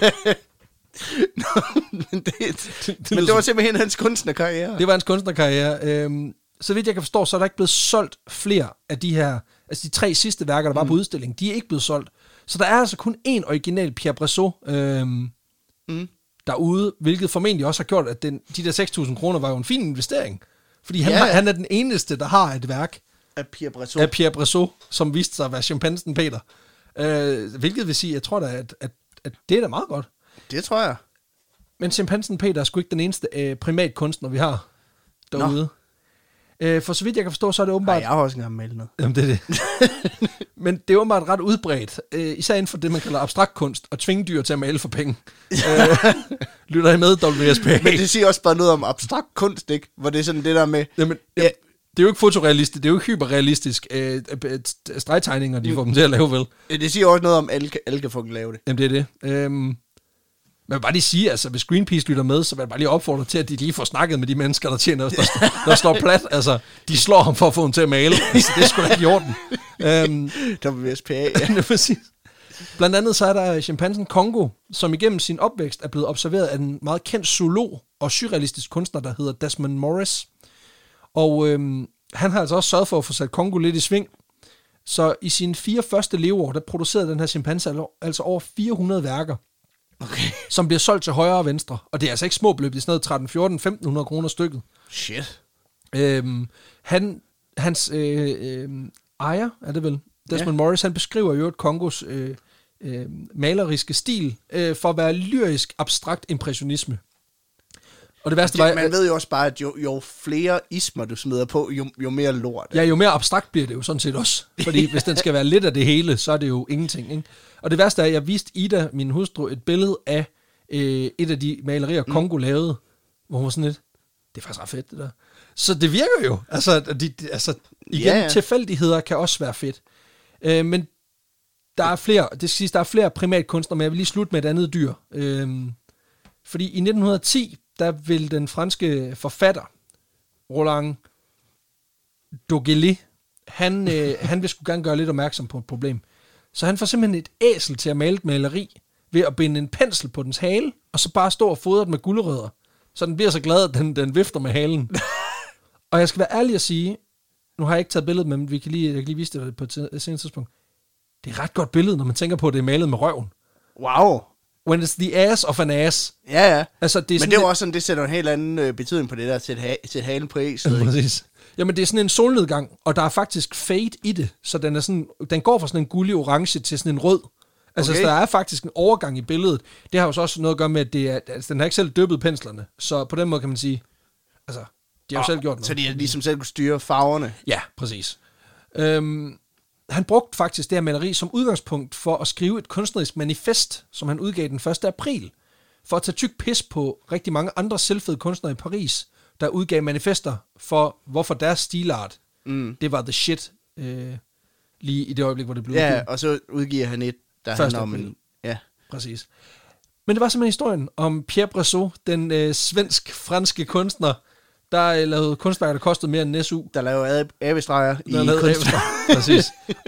Nå, men det, det, det, men det var simpelthen hans kunstnerkarriere. Det var hans kunstnerkarriere. Øhm, så vidt jeg kan forstå, så er der ikke blevet solgt flere af de her, altså de tre sidste værker, der var mm. på udstillingen, de er ikke blevet solgt. Så der er altså kun én original Pierre Bressot øhm, mm. derude, hvilket formentlig også har gjort, at den, de der seks tusind kroner var jo en fin investering. Fordi han, ja. har, han er den eneste, der har et værk af Pierre Bressot, af Pierre Bressot som viste sig at være Chimpansen Peter. Øh, hvilket vil sige, jeg tror da, at, at, at det er da meget godt. Det tror jeg. Men Chimpansen Peter er sgu ikke den eneste øh, primatkunstner, vi har derude. Øh, for så vidt jeg kan forstå, så er det åbenbart... Nej, jeg har også engang malet noget. Jamen, det er det. Men det er åbenbart ret udbredt, øh, især inden for det, man kalder abstrakt kunst, og tvinge dyr til at male for penge. øh, lytter I med, W S P A? Men det siger også bare noget om abstrakt kunst, ikke? Hvor det er sådan det der med... Jamen, ja, det er jo ikke fotorealistisk, det er jo ikke hyperrealistisk øh, stregtegninger, de får dem til at lave, vel? Det siger også noget om, at alle, alle kan få lave det. Jamen, det er det. Øhm, Men jeg vil bare lige sige, altså hvis Greenpeace lytter med, så vil jeg bare lige opfordre til, at de lige får snakket med de mennesker, der tjener, der, der slår plat. Altså, de slår ham for at få ham til at male. Altså, det er sgu da ikke i orden. Um, W S P A, ja. Præcis. Blandt andet så er der chimpansen Congo, som igennem sin opvækst er blevet observeret af en meget kendt zoolog og surrealistisk kunstner, der hedder Desmond Morris. Og øhm, han har altså også sørget for at få sat Congo lidt i sving. Så i sine fire første leveår, der producerede den her chimpanse altså over fire hundrede værker. Okay. Som bliver solgt til højre og venstre. Og det er altså ikke små beløb, det er sådan noget tretten, fjorten, femten hundrede kroner stykket. Shit. Øhm, han, hans øh, øh, ejer, er det vel, Desmond ja. Morris, han beskriver jo et Kongos øh, øh, maleriske stil øh, for at være lyrisk abstrakt impressionisme. Og det værste det, var... Man ved jo også bare, at jo, jo flere ismer du smider på, jo, jo mere lort. Ja, jo mere abstrakt bliver det jo sådan set også. Fordi hvis den skal være lidt af det hele, så er det jo ingenting, ikke? Og det værste er, at jeg viste Ida, min hustru, et billede af øh, et af de malerier, Congo mm. lavede, hvor hun var sådan lidt, det er faktisk ret fedt, det der. Så det virker jo. Altså, de, de, altså igen, ja, ja. tilfældigheder kan også være fedt. Øh, men der er flere, det skal siges, der er flere primatkunstnere, men jeg vil lige slutte med et andet dyr. Øh, fordi i nitten ti, der vil den franske forfatter, Roland Dogelé, han, øh, han vil sgu gerne gøre lidt opmærksom på et problem. Så han får simpelthen et æsel til at male et maleri, ved at binde en pensel på dens hale, og så bare stå og fodre den med gulerødder. Så den bliver så glad, at den, den vifter med halen. Og jeg skal være ærlig at sige, nu har jeg ikke taget billedet, men vi kan lige, jeg kan lige vise det på et senere tidspunkt. Det er et ret godt billede, når man tænker på, at det er malet med røven. Wow. When it's the ass of an ass. Ja, ja. Altså, det er men det er jo også sådan, det sætter en helt anden øh, betydning på det der, til ha- til halen på æslet. Ja, præcis. Jamen, det er sådan en solnedgang, og der er faktisk fade i det, så den, er sådan, den går fra sådan en gullig orange til sådan en rød. Altså, okay. Der er faktisk en overgang i billedet. Det har jo så også noget at gøre med, at det er, altså, den har ikke selv dyppet penslerne, så på den måde kan man sige, altså, de har jo selv gjort noget. Så de har ligesom selv kunne styre farverne? Ja, præcis. Øhm, han brugte faktisk det her maleri som udgangspunkt for at skrive et kunstnerisk manifest, som han udgav den første april, for at tage tyk pis på rigtig mange andre selvfede kunstnere i Paris, der udgav manifester for, hvorfor deres stilart, mm. det var the shit, øh, lige i det øjeblik, hvor det blev udgivet. Ja, og så udgiver han et, der handler om en... Ja, præcis. Men det var simpelthen historien om Pierre Brasseur, den øh, svensk-franske kunstner, der øh, lavede kunstværker, der kostede mere end en S U. Der lavede abestreger i kunst. Præcis.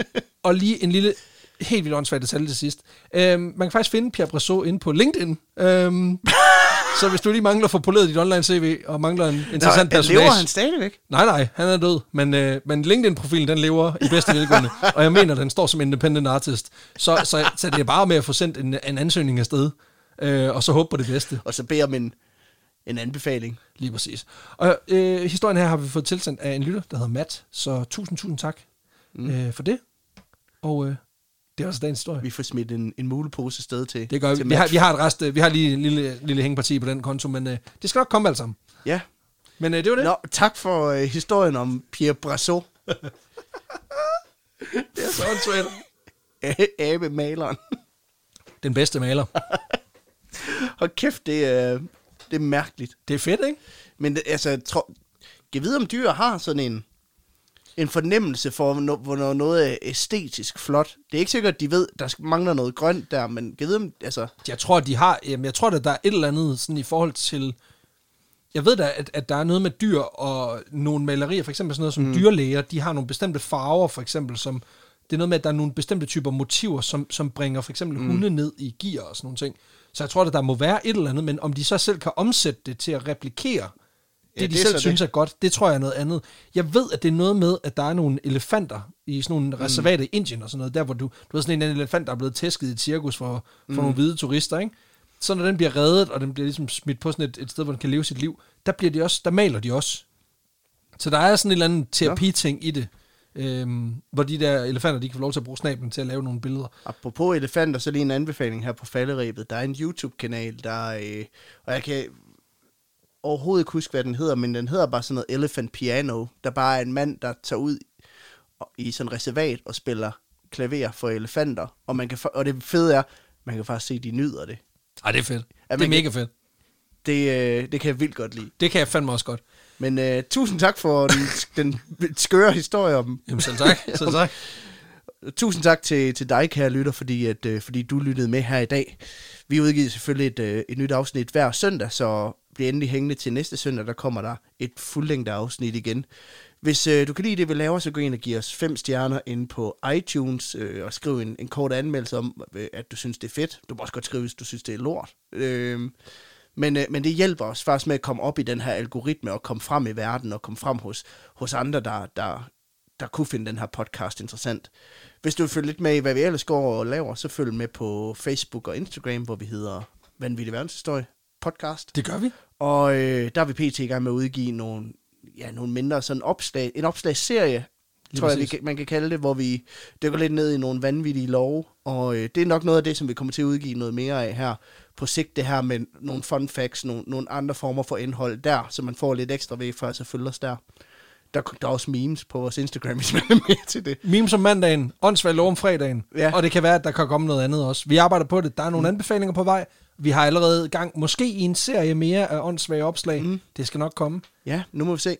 Og lige en lille, helt vildt åndssvagt detalje til sidst. Øhm, man kan faktisk finde Pierre Brasseur inde på LinkedIn. Øhm, så hvis du lige mangler for poleret dit online C V, og mangler en interessant Nå, personage... lever han stadigvæk? Nej, nej, han er død. Men, øh, men LinkedIn-profilen, den lever i bedste velgående. Og jeg mener, den står som independent artist. Så, så, så det er bare med at få sendt en, en ansøgning afsted. Øh, og så håbe på det bedste. Og så beder om en, en anbefaling. Lige præcis. Og øh, historien her har vi fået tilsendt af en lytter, der hedder Matt. Så tusind, tusind tak mm. øh, for det. Og øh, det er også dagens historie. Vi får smidt en, en mulepose sted til. Det gør vi. Vi har, vi har et rest, vi har lige en lille, lille hængeparti på den konto, men øh, det skal nok komme alt sammen. Ja. Men øh, det var det. Nå, tak for øh, historien om Pierre Brasseur. Det er så åndssvagt. Abe-maleren. Den bedste maler. Hold kæft, det er, det er mærkeligt. Det er fedt, ikke? Men det, altså, jeg tror, jeg ved, om dyr har sådan en, en fornemmelse for, hvornår noget er æstetisk flot. Det er ikke sikkert, at de ved, der mangler noget grønt der, men jeg ved, om, altså... Jeg tror, de har, jamen, jeg tror, at der er et eller andet sådan i forhold til... Jeg ved da, at, at der er noget med dyr og nogle malerier, for eksempel sådan noget som mm. dyrlæger, de har nogle bestemte farver, for eksempel, som... Det er noget med, at der er nogle bestemte typer motiver, som, som bringer for eksempel mm. hunde ned i gear og sådan nogle ting. Så jeg tror, at der må være et eller andet, men om de så selv kan omsætte det til at replikere det, ja, de det selv synes det. er godt, det tror jeg er noget andet. Jeg ved, at det er noget med, at der er nogle elefanter i sådan nogle mm. reservater i Indien og sådan noget, der hvor du, du ved sådan en elefant, der er blevet tæsket i et cirkus for, for mm. nogle hvide turister, ikke? Så når den bliver reddet, og den bliver ligesom smidt på sådan et, et sted, hvor den kan leve sit liv, der bliver de også, der maler de også. Så der er sådan en eller anden terapi-ting i det. Øhm, hvor de der elefanter, de kan få lov til at bruge snablen til at lave nogle billeder. Apropos elefanter, så lige en anbefaling her på falderebet. Der er en YouTube-kanal, der øh, og jeg kan overhovedet ikke huske, hvad den hedder, men den hedder bare sådan noget Elephant Piano. Der bare er en mand, der tager ud i sådan en reservat og spiller klaver for elefanter. Og, man kan, og det fede er, man kan faktisk se, at de nyder det. Ej, det er fedt. Ja, det er mega fedt. Det, øh, det kan jeg vildt godt lide. Det kan jeg fandme også godt. Men øh, tusind tak for den, den skøre historie om... Jamen selv tak. Selv tak. Tusind tak til, til dig, kære lytter, fordi, at, øh, fordi du lyttede med her i dag. Vi udgiver selvfølgelig et, øh, et nyt afsnit hver søndag, så bliv endelig hængende til næste søndag, der kommer der et fuldlængde afsnit igen. Hvis øh, du kan lide det, vi laver, så gå ind og giv os fem stjerner inde på iTunes, øh, og skriv en, en kort anmeldelse om, øh, at du synes, det er fedt. Du må også godt skrive, hvis du synes, det er lort. Øh, Men, øh, men det hjælper os faktisk med at komme op i den her algoritme og komme frem i verden og komme frem hos, hos andre, der, der, der kunne finde den her podcast interessant. Hvis du vil følge lidt med i, hvad vi ellers går og laver, så følg med på Facebook og Instagram, hvor vi hedder Vanvittig Verdenshistorie Podcast. Det gør vi. Og øh, der er vi pt. I gang med at udgive nogle, ja, nogle mindre sådan opslag, en opslagsserie, lige tror præcis. jeg, vi, man kan kalde det, hvor vi dykker lidt ned i nogle vanvittige love. Og øh, det er nok noget af det, som vi kommer til at udgive noget mere af her på sigt, det her med nogle fun facts, nogle, nogle andre former for indhold der, så man får lidt ekstra ved, for at så følge os der. Der, der er også memes på vores Instagram, hvis man er med til det. Memes om mandagen, åndssvagt lov om fredagen, ja. Og det kan være, at der kan komme noget andet også. Vi arbejder på det, der er nogle mm. anbefalinger på vej. Vi har allerede gang, måske i en serie mere af åndssvage opslag. Mm. Det skal nok komme. Ja, nu må vi se.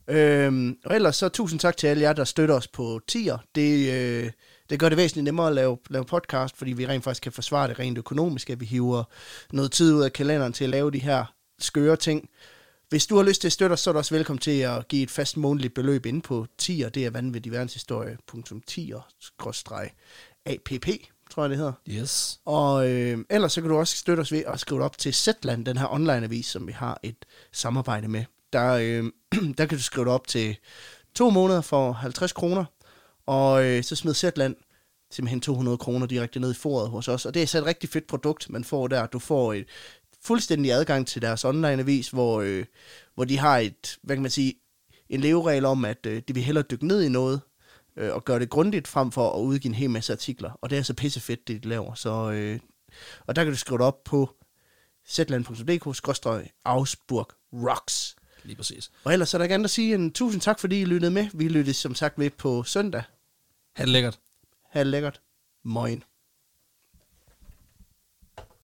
Øhm, og ellers så tusind tak til alle jer, der støtter os på tier. Det, øh, det gør det væsentligt nemmere at lave, lave podcast, fordi vi rent faktisk kan forsvare det rent økonomisk, at vi hiver noget tid ud af kalenderen til at lave de her skøre ting. Hvis du har lyst til at støtte os, så er du også velkommen til at give et fast månedligt beløb inde på tier. Det er vanvittig verdenshistorie punktum tier skråstreg A P P, tror jeg det hedder. Yes. Og øh, ellers så kan du også støtte os ved at skrive op til Zetland, den her online-avis, som vi har et samarbejde med. Der, øh, der kan du skrive op til to måneder for halvtreds kroner, og øh, så smider Zetland simpelthen to hundrede kroner direkte ned i foret hos os. Og det er så et rigtig fedt produkt, man får der. Du får et fuldstændig adgang til deres online-avis, hvor, øh, hvor de har et, hvad kan man sige, en leveregel om, at øh, de vil hellere dykke ned i noget, øh, og gøre det grundigt, frem for at udgive en hel masse artikler. Og det er så pissefedt, det de laver. Så, øh, og der kan du skrive det op på zetland punktum d k skråstreg Augsburg Rocks. Lige præcis. Og ellers er der gerne at sige en tusind tak, fordi I lyttede med. Vi lyttede som sagt med på søndag. Ha' det lækkert. Ha' det lækkert. Moin.